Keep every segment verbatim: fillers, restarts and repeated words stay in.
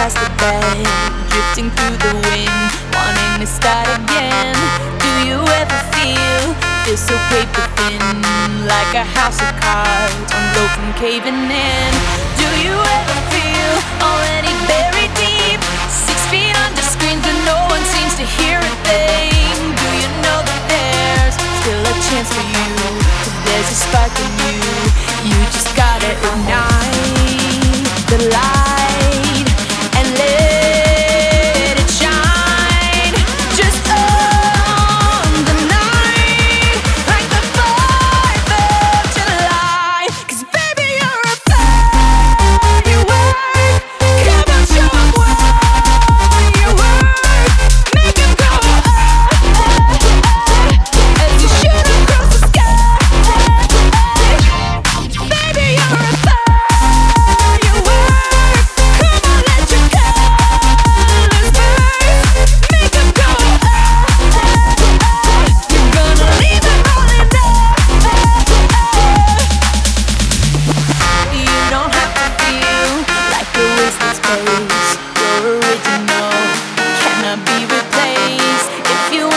past the bed, drifting through the wind, wanting to start again. Do you ever feel, feel so paper thin, like a house of cards, one blow from caving in? Do you ever feel already buried deep, six feet under screens but no one seems to hear a thing? Do you know that there's still a chance for you, 'cause there's a spark in you, you just gotta ignite the light and let it shine. Just on the night, like the fourth of July. 'Cause baby, you're a firework. Come on, show 'em what you work. Make 'em go oh, oh, oh, as you shoot across the sky. Baby, you're a firework.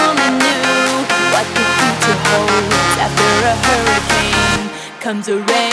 Comes a rain.